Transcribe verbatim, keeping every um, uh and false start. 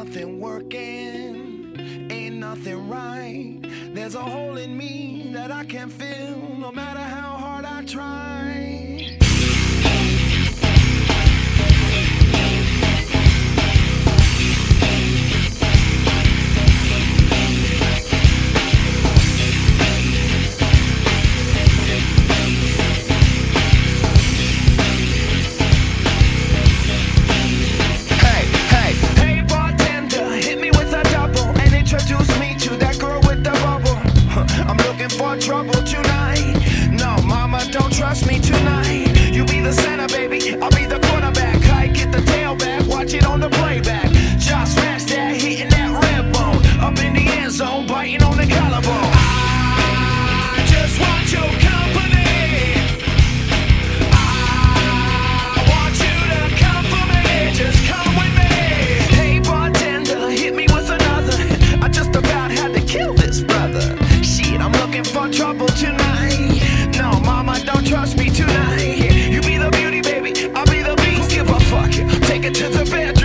nothing working, ain't nothing right. There's a hole in me that I can't fill, no matter how hard I try. For trouble tonight. No, mama, don't trust me tonight. You be the center, baby, I'll be the quarterback. I get the tailback, watch it on the playback. Just smash that, hitting that red bone. Up in the end zone, biting on the collarbone. I just want your company. I want you to come for me. Just come with me. Hey, bartender, hit me with another. I just about had to kill this brother. I'm looking for trouble tonight. No, mama, don't trust me tonight. You be the beauty, baby, I'll be the beast. Give a fuck, take it to the bed.